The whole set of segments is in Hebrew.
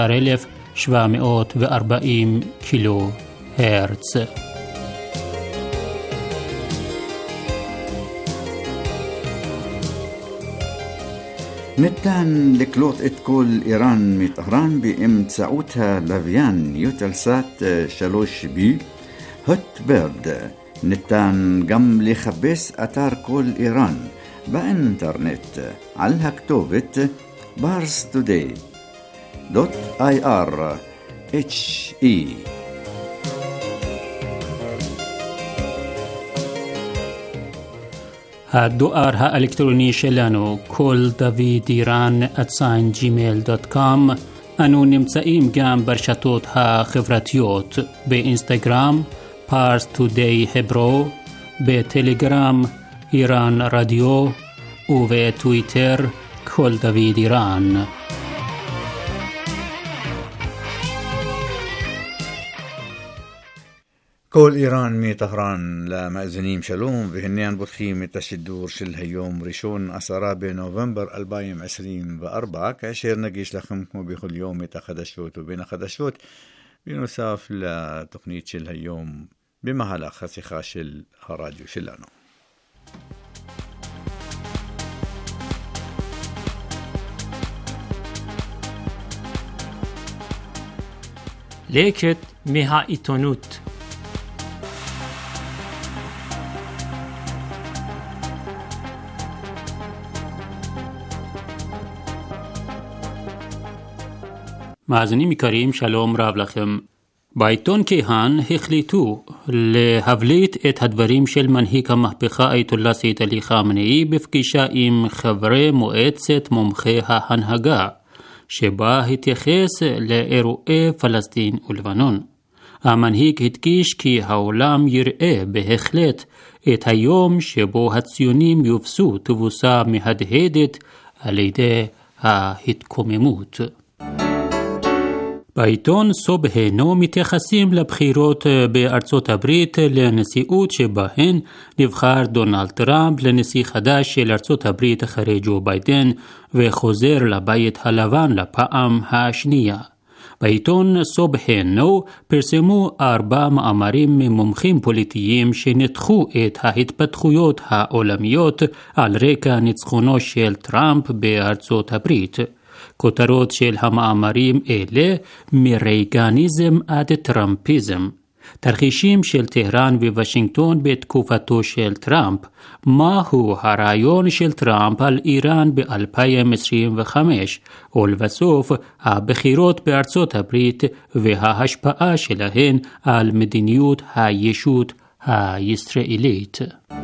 1740 קילו הרץ. ניתן לקלוט את כל איראן מטהרן באמצעות הלוויין יוטלסאט 3B הוטברד. ניתן גם לחפש אתר כל איראן באינטרנט על הכתובת parstoday.ir/he. הדואר האלקטרוני שלנו koldavidiran@gmail.com. אנו נמצאים גם ברשתות החברתיות באינסטגרם פארס טודיי hebro, בטלגרם איראן רדיו ובטוויטר כל דוד איראן. כל איראן מטהרן למאזינים שלום, והנה פותחים את השידור של היום ראשון 10 בנובמבר 2024, כאשר נגיש לכם כמו בכל יום את החדשות ובין החדשות, בנוסף לתוכנית של היום במהלך השיחה של הרדיו שלנו. לקט מהעיתונות. מאזינים יקרים, שלום רב לכם. בעיתון כיהן החליטו להבליט את הדברים של מנהיג המהפכה אייתוללה סייד עלי חמנאי בפגישה עם חברי מועצת מומחי ההנהגה, שבה התייחס לאירועי פלסטין ולבנון. המנהיג הדגיש כי העולם יראה בהחלט את היום שבו הציונים יובסו תבוסה מהדהדת על ידי ההתקוממות. בעיתון סובהנו מתייחסים לבחירות בארצות הברית לנשיאות שבהן נבחר דונלד טראמפ לנשיא חדש של ארצות הברית אחרי ג'ו ביידן וחוזר לבית הלבן לפעם השנייה. בעיתון סובהנו פרסמו 4 מאמרים ממומחים פוליטיים שניתחו את ההתפתחויות העולמיות על רקע ניצחונו של טראמפ בארצות הברית. כותרות של המאמרים אלה מרייגניזם עד טראמפיזם. תרחישים של טהרן וושינגטון בתקופתו של טראמפ. מהו הרעיון של טראמפ על איראן ב-2025? ולבסוף, הבחירות בארצות הברית וההשפעה שלהן על מדיניות הישות הישראלית.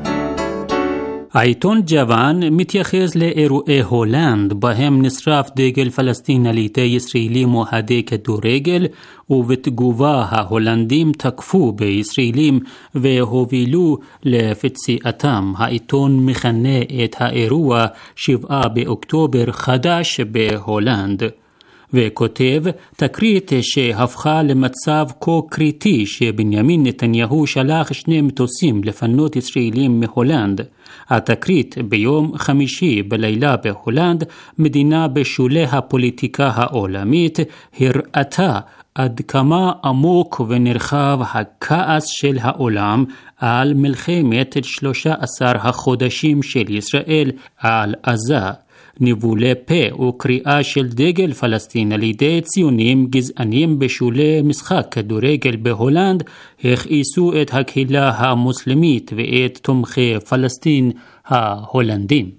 העיתון ג'וואן מתייחס לאירועי הולנד בהם נשרף דגל פלסטין על ידי ישראלים אוהדי כדורגל, ובתגובה ההולנדים תקפו בישראלים והובילו לפציעתם. העיתון מכנה את האירוע 7 באוקטובר חדש בהולנד, וכותב תקרית שהפכה למצב כה קריטי שבנימין נתניהו שלח 2 מטוסים לפנות ישראלים מהולנד. התקרית ביום חמישי בלילה בהולנד, מדינה בשולי הפוליטיקה העולמית, הראתה עד כמה עמוק ונרחב הכעס של העולם על מלחמת 13 החודשים של ישראל על עזה. ניבולי פה וקריאה של דגל פלסטין על ידי ציונים גזענים בשולי משחק כדורגל בהולנד הכעיסו את הקהילה המוסלמית ואת תומכי פלסטין ההולנדים.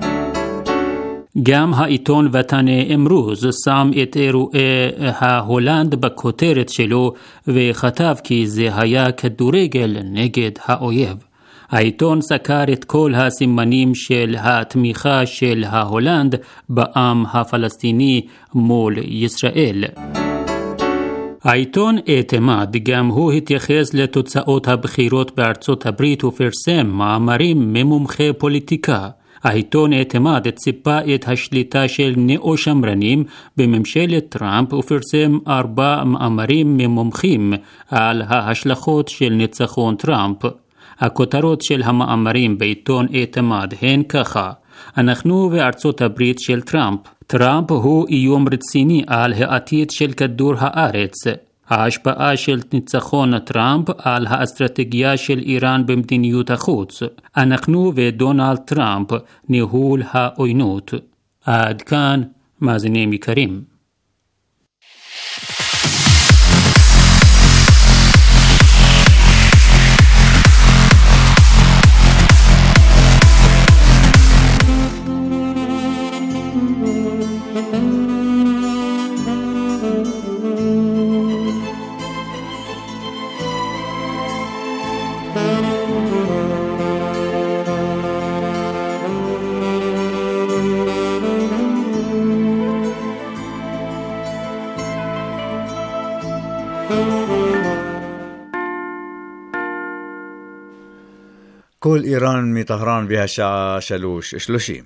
גם העיתון ותני אמרוז שם את אירועי ההולנד בכותרת שלו וכתב כי זה היה כדורגל נגד האויב. העיתון סקר את כל הסימנים של התמיכה של ההולנד בעם הפלסטיני מול ישראל. העיתון אתמד גם הוא התייחס לתוצאות הבחירות בארצות הברית ופרסם מאמרים ממומחי פוליטיקה. העיתון אתמד ציפה את השליטה של נאו-שמרנים בממשלת טראמפ ופרסם 4 מאמרים ממומחים על ההשלכות של ניצחון טראמפ. הכותרות של המאמרים בעיתון אתמד הן ככה: אנחנו בארצות הברית של טראמפ. טראמפ הוא איום רציני על העתיד של כדור הארץ. ההשפעה של ניצחון טראמפ על האסטרטגיה של איראן במדיניות החוץ. אנחנו ודונלד טראמפ ניהול העוינות. עד כאן מאזינים יקרים. كل إيران مطهران بها الساعة 3:30.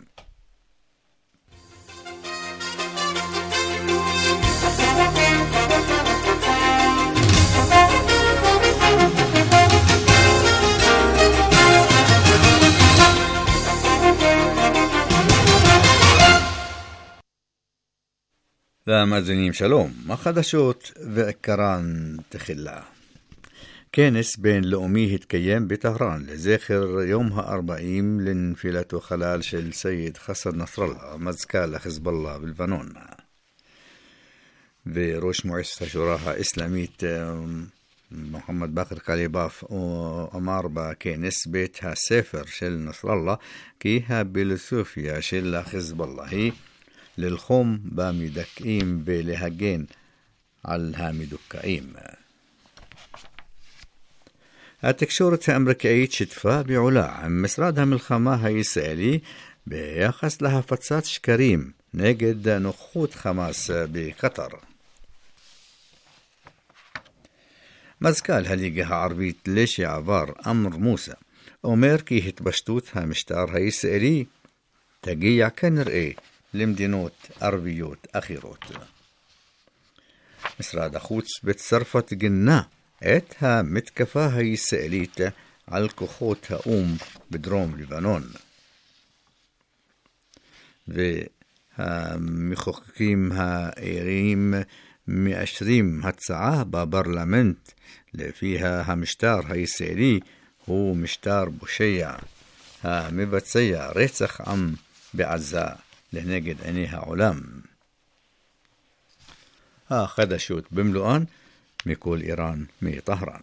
למאזינים שלום, החדשות ועיקרן תחילה. כנס בינלאומי התקיים בטהרן לזכר יום ה-40 לנפילתו חלל של סייד חסן נסראללה, מזכ"ל החיזבאללה בלבנון. וראש מועצת השורא האסלאמית מוחמד באקר קליבאף אמר בכנס בית הספר של נסראללה כי הפילוסופיה של החיזבאללה היא ללחום במדכאים ולהגן על המדוכאים. התקשורת האמריקאית שיתפה בעולה עם משרד המלחמה הישראלי ביחס להפצת שקרים נגד נוכחות חמאס בקטר. מזכ"ל הליגה הערבית לשעבר אמר מוסא אומר כי התפשטות המשטר הישראלי תגיע כנראה למדינות ערביות אחרות. משרד החוץ בצרפת גנה את המתקפה הישראלית על כוחות האום בדרום לבנון. והמחוקקים האיריים מאשרים הצעה בפרלמנט לפיה המשטר הישראלי הוא משטר פושע המבצע רצח עם בעזה לנגד עיני העולם. החדשות במלואן מכל איראן מטהרן.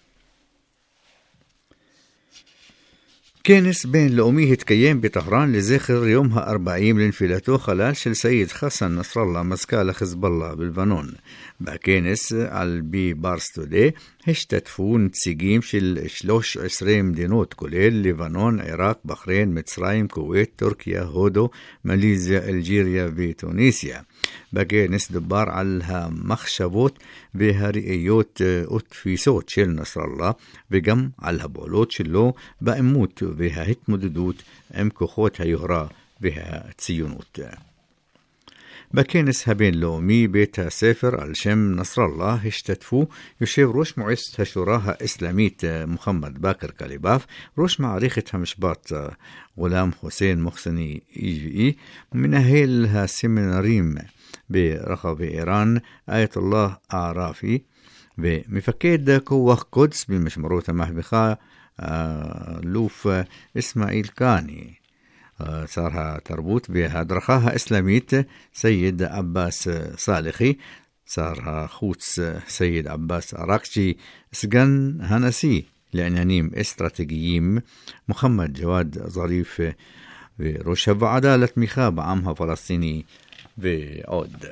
כנס בינלאומי התקיים בטהרן לזכר יום ה-40 לנפילתו חלל של סייד חסן נסראללה, מזכ"ל החיזבאללה בלבנון. בכנס על בי ברסטודה השתתפו נציגים של 13 מדינות כולל לבנון, עיראק, בחריין, מצרים, כווית, טורקיה, הודו, מליזיה, אלג'יריה וטוניסיה. בכנס דובר על המחשבות והראיות ותפיסות של נסראללה וגם על הפעולות שלו בעימות וההתמודדות עם כוחות היוהרה והציונות. בכנס הבינלאומי בית הספר על שם נסראללה השתתפו יושב ראש מועצת השורא האסלאמית מוחמד באקר קליבאף, ראש מערכת המשפט גולם חוסיין מוחסני איג'י, מנהל הסמינרים ברחבי איראן آية الله عرافي ומפקד כוח קודס במשמרות המהפכה אלוף אסמאעיל קאני. שר התרבות וההדרכה האסלאמית סייד עבאס סאלחי, שר החוץ סייד עבאס עראקצ'י, סגן הנשיא לעניינים אסטרטגיים מוחמד ג'וואד זריף וראש הוועדה לתמיכה בעם הפלסטיני ועוד.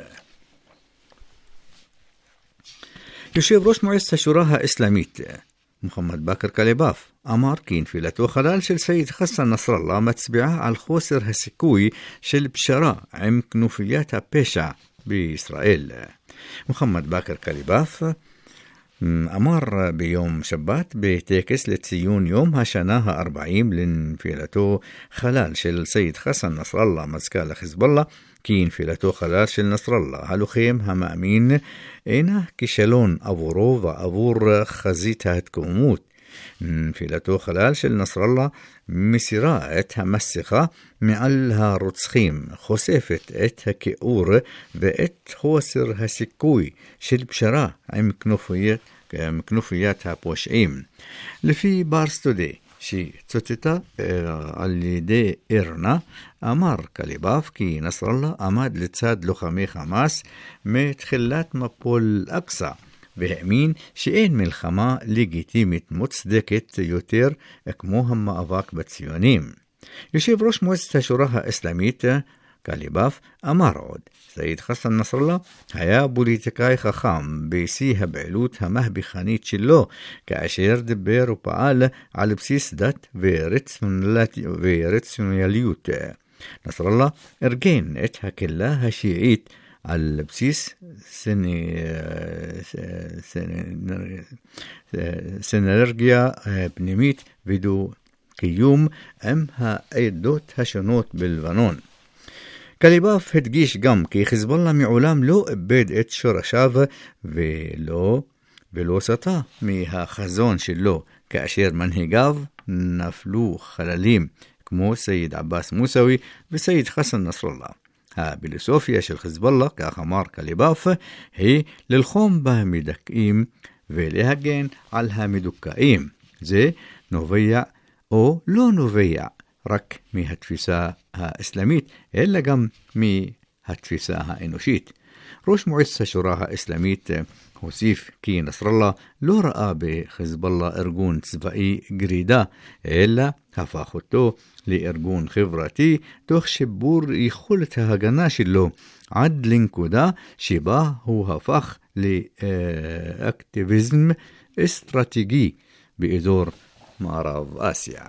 יושב ראש מועצת השורא האסלאמית מוחמד באקר קליבאף אמר כי נפילתו חלל של סייד חסן נסראללה מצביעה על חוסר הסיכוי של פשרה עם כנופיית הפשע בישראל. מוחמד באקר קליבאף אמר ביום שבת בטקס לציון יום השנה ה-40 לנפילתו חלל של סייד חסן נסראללה, מזכ"ל החיזבאללה, כי נפילתו חלל של נסראללה, הלוחם המאמין, אינה כישלון עבורו ועבור חזית ההתקוממות, נפילתו חלל של נסראללה מסירה את המסכה מעל הרוצחים, חושפת את הכיעור ואת חוסר הסיכוי של פשרה עם כנופיית הפושעים. לפי בארס-טודיי שצוטטה על ידי אירנה, אמר קליבאף כי נסראללה עמד לצד לוחמי חמאס מתחילת מבול אקצא, והאמין שאין מלחמה לגיטימית מוצדקת יותר כמו המאבק בציונים. יושב ראש מועצת השורא האסלאמית קליבאף אמר עוד, סעיד חסן נסראללה היה פוליטיקאי חכם בשיא הפעילות המהפכנית שלו, כאשר דיבר ופעל על בסיס דת ורציונליות. נסראללה ארגן את הקהילה השיעית על בסיס סינרגיה פנימית ודו-קיום עם העדות השונות בלבנון. קליבאף הדגיש גם כי חיזבאללה מעולם לא איבד את שורשיו ולא סטה מהחזון שלו, כאשר מנהיגיו נפלו חללים כמו סייד עבאס מוסאווי וסייד חסן נסראללה. הפילוסופיה של חיזבאללה, כך אמר קליבאף, היא ללחום במדכאים ולהגן על המדוכאים. זה נובע או לא נובע רק מהתפיסה האסלאמית, אלא גם מהתפיסה האנושית. ראש מועצת השורא האסלאמית הוסיף כי נסראללה לא ראה בחיזבאללה ארגון צבאי גרידה, אלא הפך אותו לארגון חברתי, תוך שיפור יכולת ההגנה שלו, עד לנקודה שבה הוא הפך לאקטיביזם אסטרטגי באזור מערב אסיה.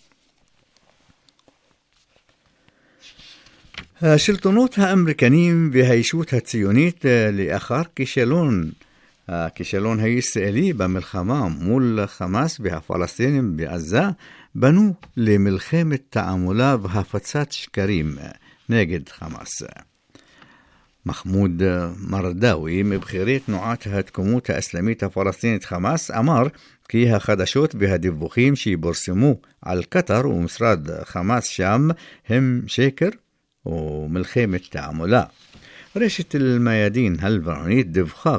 השלטונות האמריקנים והישות הציונית לאחר הכישלון הישראלי במלחמה מול חמאס והפלסטינים בעזה בנו למלחמת תעמולה והפצת שקרים נגד חמאס. מחמוד מרדאוי, מבכירי תנועת ההתקומות האסלאמית הפלסטינית חמאס, אמר כי החדשות והדיווחים שפורסמו על קטר ומשרד חמאס שם הם שקר ומלחמת תעמולה. רשת אל-מיאדין הלבנונית דיווחה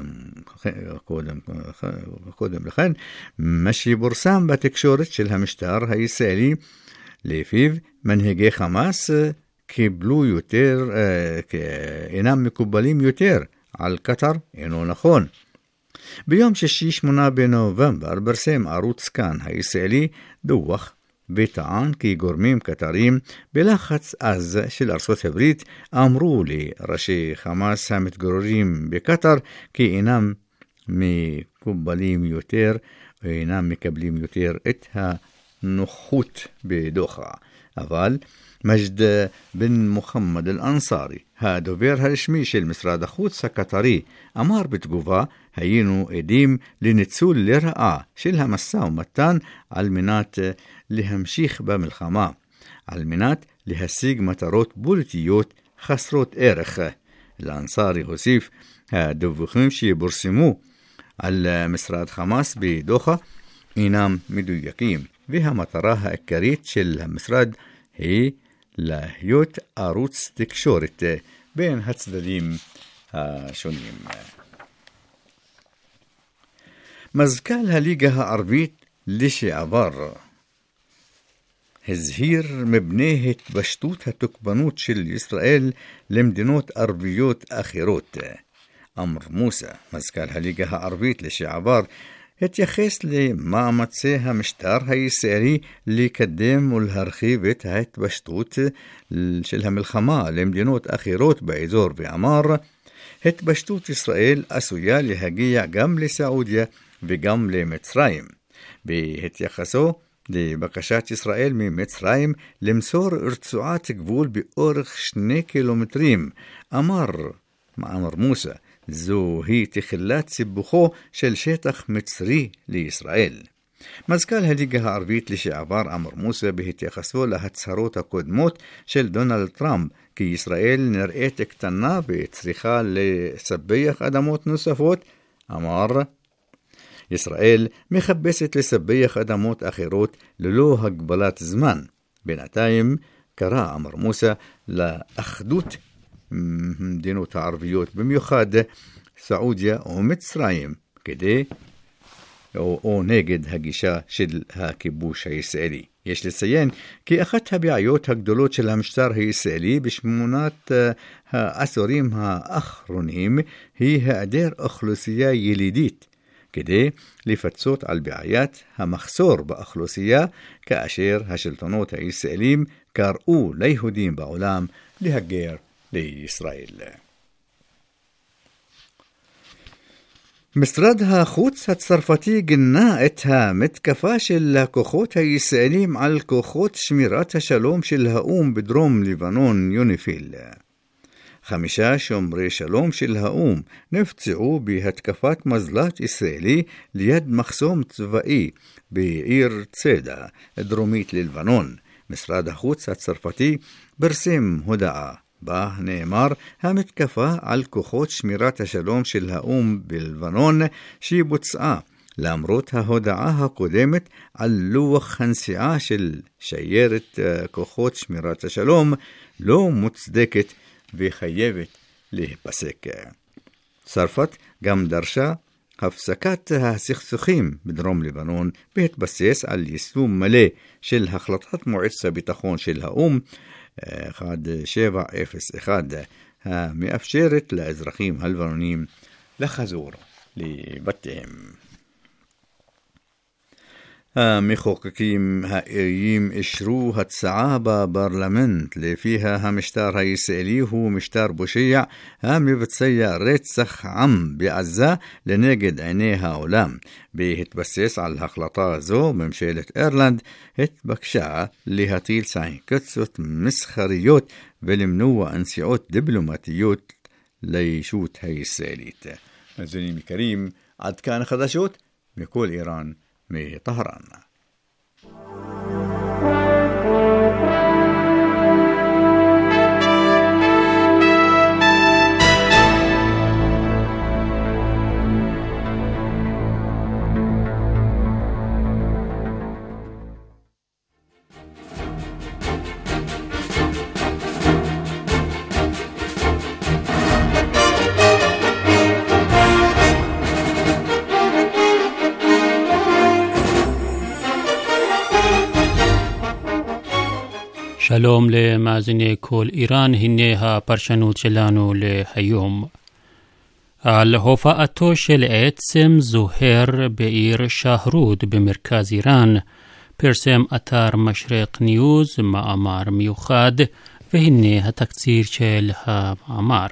קודם לכן מה שפורסם בתקשורת של המשטר הישראלי, לפיו מנהיגי חמאס אינם מקובלים יותר על קטר, אינו נכון. ביום שישי 8 בנובמבר פרסם ערוץ כאן הישראלי דוח וטען כי גורמים קטרים בלחץ עז של ארצות הברית אמרו לראשי חמאס המתגוררים בקטר כי אינם מקובלים יותר ואינם מקבלים יותר את הנוחות בדוחה. אבל מג'ד בן מוחמד אל-אנסארי, הדובר הרשמי של משרד החוץ הקטרי, אמר בתגובה, היינו עדים לניצול לרעה של המשא ומתן על מנת להמשיך במלחמה, על מנת להשיג מטרות פוליטיות חסרות ערך. אל-אנסארי הוסיף, הדיווחים שפורסמו על משרד חמאס בדוחה אינם מדויקים, והמטרה העיקרית של המשרד היא להיות ערוץ תקשורת בין הצדדים השונים. מזכ"ל הליגה הערבית לשעבר הזהיר מפני התפשטות התוקפנות של ישראל למדינות ערביות אחרות. עמר מוסא, מזכ"ל הליגה הערבית לשעבר, התייחס למאמצי המשטר הישראלי לקדם ולהרחיב את ההתפשטות של המלחמה למדינות אחרות באזור, ואמר, התפשטות ישראל עשויה להגיע גם לסעודיה וגם למצרים. בהתייחסו לבקשת ישראל ממצרים למסור רצועת גבול באורך 2 קילומטרים, אמר מוסא, זוהי תחילת סיבוכו של שטח מצרי לישראל. מזכ"ל הליגה הערבית לשעבר עמר מוסא, בהתייחסו להצהרות הקודמות של דונלד טראמפ כי ישראל נראית קטנה וצריכה לספח אדמות נוספות, אמר, ישראל מחפשת לסבך אדמות אחרות ללא הגבלת זמן. בינתיים קרא אמר מוסא לאחדות המדינות הערביות, במיוחד סעודיה ומצרים, כדי או נגד הגישה של הכיבוש הישראלי. יש לציין כי אחת הבעיות הגדולות של המשטר הישראלי בשמונת העשורים האחרונים היא היעדר אוכלוסייה ילידית, כדי לפצות על בעיית המחסור באוכלוסייה, כאשר השלטונות הישראלים קראו ליהודים בעולם להגר לישראל. משרד החוץ הצרפתי גינה את המתקפה של הכוחות הישראלים על כוחות שמירת השלום של האום בדרום לבנון, יוניפיל. 5 שומרי שלום של האום נפצעו בהתקפת מזל"ט ישראלי ליד מחסום צבאי בעיר צדה, דרומית ללבנון. משרד החוץ הצרפתי פרסם הודעה בה נאמר המתקפה על כוחות שמירת השלום של האום בלבנון שבוצעה למרות ההודעה הקודמת על לוח הנסיעה של שיירת כוחות שמירת השלום לא מוצדקת וחייבת להיפסק. צרפת גם דרשה הפסקת הסכסוכים בדרום לבנון בהתבסס על יישום מלא של החלטת מועצת הביטחון של האום 1701 המאפשרת לאזרחים הלבנונים לחזור לבתיהם. המחוקקים האיריים אישרו הצעה בפרלמנט לפיה המשטר הישראלי הוא משטר פושע המבצע רצח עם בעזה לנגד עיני העולם. בהתבסס על החלטה זו, ממשלת אירלנד התבקשה להטיל סנקציות מסחריות ולמנוע נסיעות דיפלומטיות לישות הישראלית. מאזינים יקרים, עד כאן חדשות מכל איראן מטהרן. שלום למאזיני כל איראן, הנה הפרשנות שלנו להיום. על הופעתו של עצם זוהר בעיר שהרוד במרכז איראן, פרסם אתר משרק ניוז מאמר מיוחד, והנה התקציר של המאמר.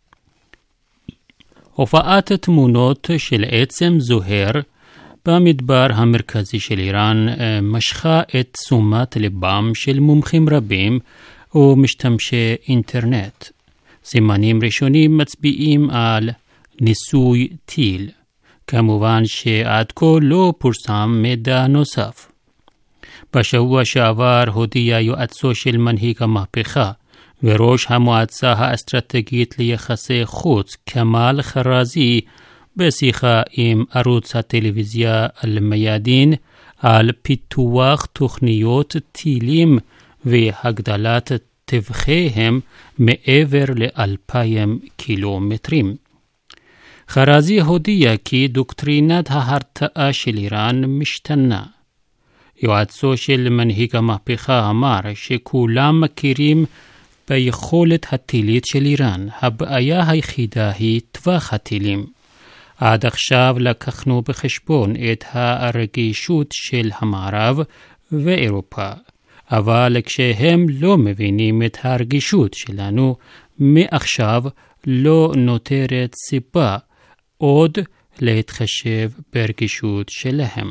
הופעת תמונות של עצם זוהר במדבר המרכזי של איראן משכה את תשומת לבם של מומחים רבים ומשתמשי אינטרנט. סימנים ראשונים מצביעים על ניסוי טיל. כמובן שעד כה לא פורסם מידע נוסף. בשבוע שעבר הודיע יועצו של מנהיג המהפכה וראש המועצה האסטרטגית ליחסי חוץ כמאל חרזי בשיחה עם ערוץ הטלוויזיה אל-מיאדין על פיתוח תוכניות טילים והגדלת טווחיהם מעבר ל2,000 קילומטרים. חרזי הודיע כי דוקטרינת ההרתעה של איראן משתנה. יועצו של מנהיג המהפכה אמר שכולם מכירים ביכולת הטילית של איראן. הבעיה היחידה היא טווח הטילים. עד עכשיו לקחנו בחשבון את הרגישות של המערב ואירופה, אבל כשהם לא מבינים את הרגישות שלנו, מעכשיו לא נותרת סיבה עוד להתחשב ברגישות שלהם.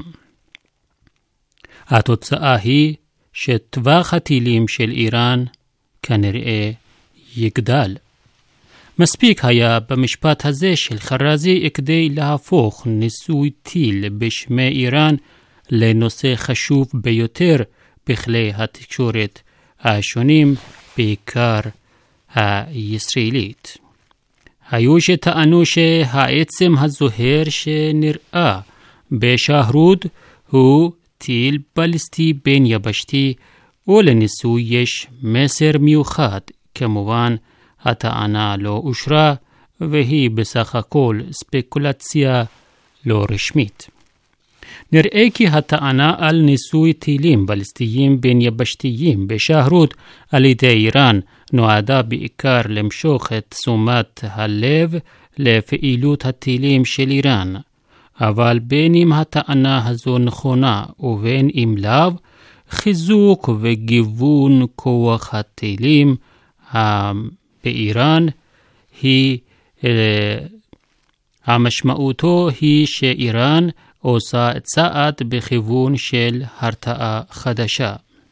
התוצאה היא שטווח הטילים של איראן כנראה יגדל. מספיק היה במשפט הזה של חרזי כדי להפוך ניסוי טיל בשמי איראן לנושא חשוב ביותר בכלי התקשורת השונים, בעיקר הישראלית. היו שטענו שהעצם הזוהר שנראה בשהרוד הוא טיל בליסטי בין יבשתי, ולניסוי יש מסר מיוחד. כמובן, הטענה לא אושרה, והיא בסך הכל ספקולציה לא רשמית. נראה כי הטענה על ניסוי טילים בליסטיים בין יבשתיים בשהרוד על ידי איראן נועדה בעיקר למשוך את תשומת הלב לפעילות הטילים של איראן. אבל בין אם הטענה הזו נכונה ובין אם לאו, חיזוק וגיוון כוח הטילים באיראן המשמעותו היא שאיראן עושה צעד בכיוון של הרתעה חדשה.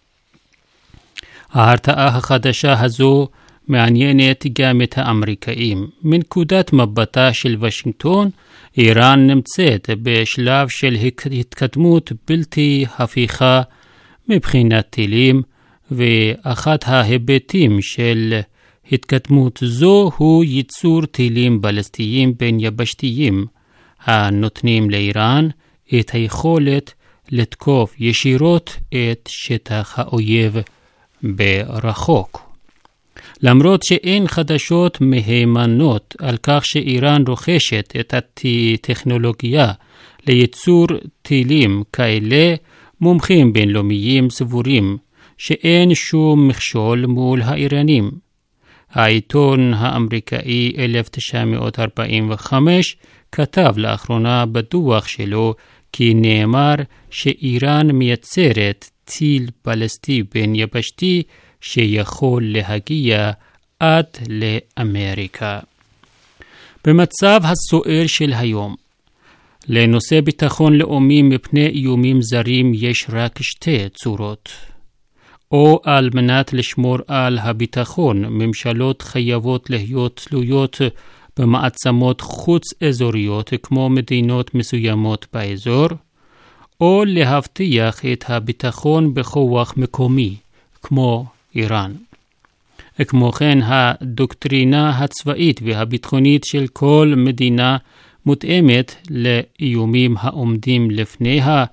ההרתעה החדשה הזו מעניינת גם את האמריקאים. מנקודת מבטה של וושינגטון, איראן נמצאת בשלב של התקדמות בלתי הפיכה מבחינת טילים, ואחד ההיבטים של התקדמות זו הוא ייצור טילים בליסטיים בין יבשתיים, הנותנים לאיראן את היכולת לתקוף ישירות את שטח האויב ברחוק. למרות שאין חדשות מהימנות על כך שאיראן רוכשת את הטכנולוגיה לייצור טילים כאלה, מומחים בינלאומיים סבורים שאין שום מכשול מול האיראנים. העיתון האמריקאי 1945 כתב לאחרונה בדוח שלו כי נאמר שאיראן מייצרת טיל בליסטי בין יבשתי שיכול להגיע עד לאמריקה. במצב הסוער של היום, לנושא ביטחון לאומי מפני איומים זרים יש רק שתי צורות. או על מנת לשמור על הביטחון, ממשלות חייבות להיות תלויות במעצמות חוץ-אזוריות כמו מדינות מסוימות באזור, או להבטיח את הביטחון בכוח מקומי, כמו איראן. כמו כן, הדוקטרינה הצבאית והביטחונית של כל מדינה מותאמת לאיומים העומדים לפניה,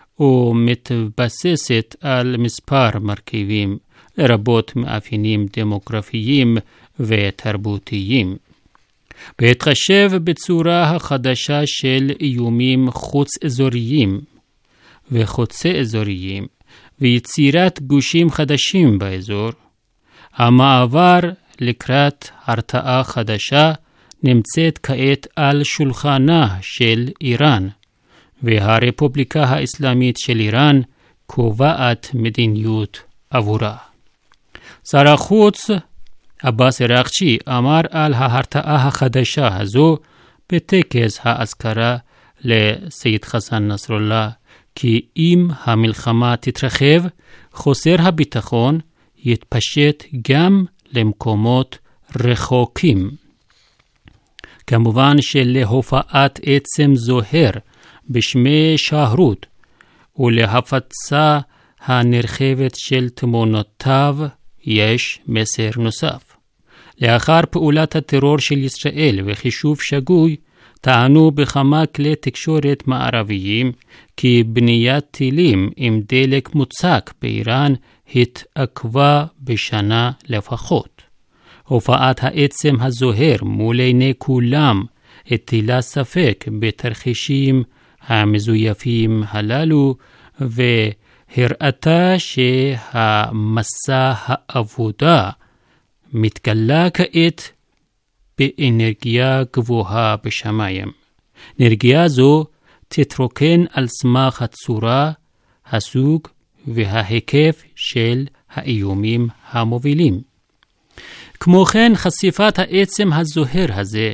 ומתבססת על מספר מרכיבים, לרבות מאפיינים דמוגרפיים ותרבותיים. בהתחשב בצורה החדשה של איומים חוץ-אזוריים וחוצה-אזוריים ויצירת גושים חדשים באזור, המעבר לקראת הרתעה חדשה נמצאת כעת על שולחנה של איראן, והרפובליקה האסלאמית של איראן קובעת מדיניות עבורה. שר החוץ עבאס אראג'י אמר על ההרתעה החדשה הזו בטקס האזכרה לסייד חסן נסראללה כי אם המלחמה תתרחב, חוסר הביטחון יתפשט גם למקומות רחוקים. כמובן שלהופעת עצם זוהר בשמי שהרוד ולהפצה הנרחבת של תמונותיו יש מסר נוסף. לאחר פעולת הטרור של ישראל וחישוב שגוי, טענו בכמה כלי תקשורת מערביים כי בניית טילים עם דלק מוצק באיראן התעכבה בשנה לפחות. הופעת העצם הזוהר מול עיני כולם הטילה ספק בתרחישים המזויפים הללו והראתה שהמסע העבודה מתגלה כעת באנרגיה גבוהה בשמיים. אנרגיה זו תתרוקן על סמך הצורה, הסוג וההיקף של האיומים המובילים. כמו כן, חשיפת העצם הזוהר הזה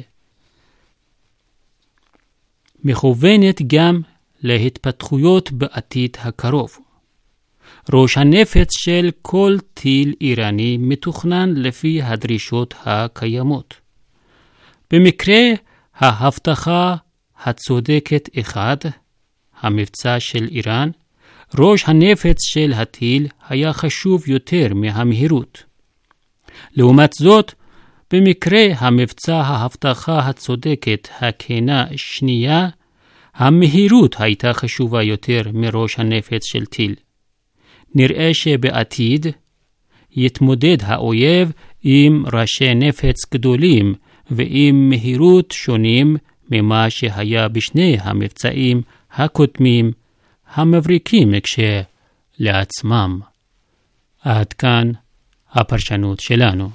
מכוונת גם להתפתחויות בעתיד הקרוב. ראש הנפץ של כל טיל איראני מתוכנן לפי הדרישות הקיימות. במקרה ההבטחה הצודקת אחד, המבצע של איראן, ראש הנפץ של הטיל היה חשוב יותר מהמהירות. לעומת זאת, במקרה המבצע ההבטחה הצודקת הכנה שנייה, המהירות הייתה חשובה יותר מראש הנפץ של טיל. נראה שבעתיד יתמודד האויב עם ראשי נפץ גדולים ועם מהירות שונים ממה שהיה בשני המבצעים הקודמים המבריקים כשלעצמם. עד כאן הפרשנות שלנו.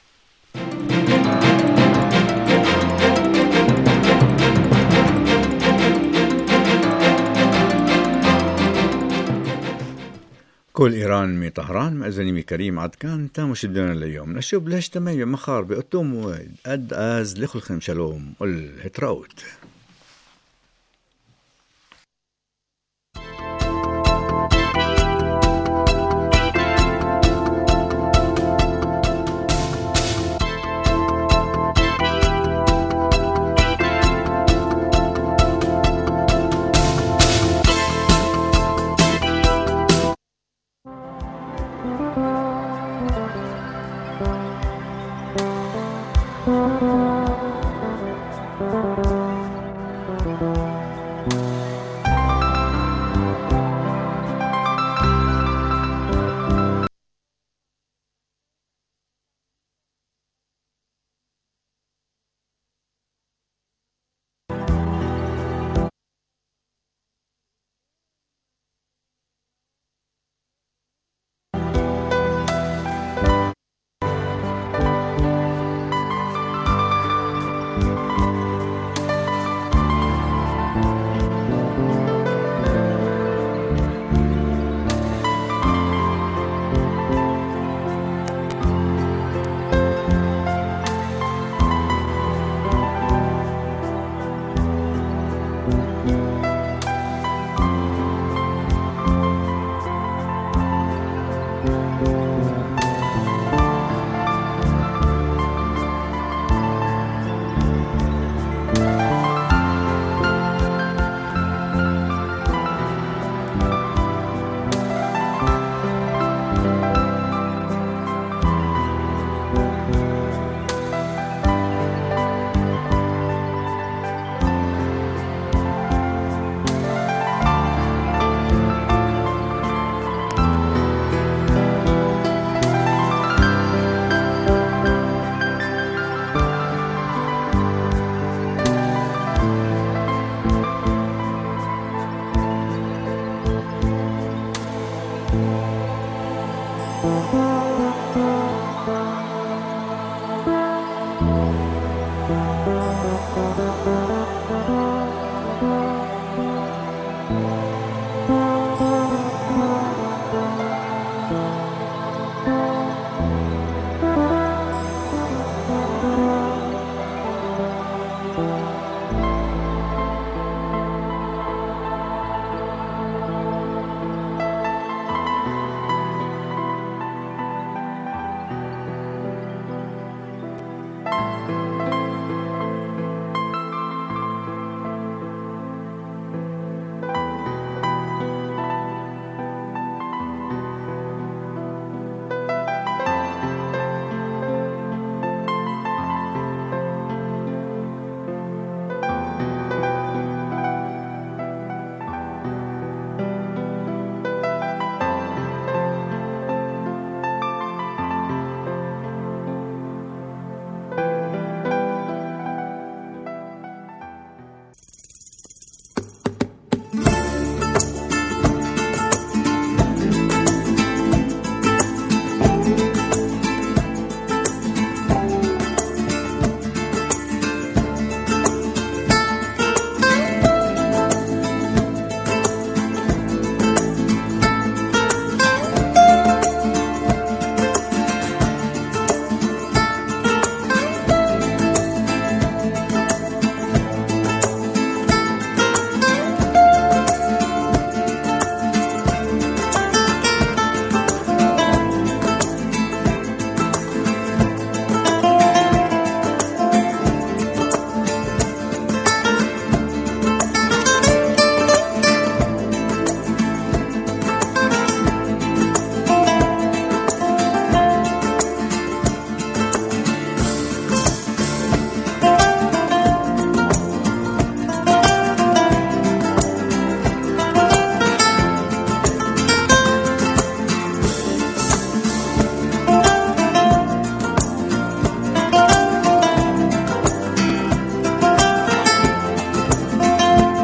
كل إيران مطهران مأذني كريم عد كان تام شدنا اليوم نشوف ليش تمام مخار بأتوم موعد قد أز لخلكم شلوم قل هتراوت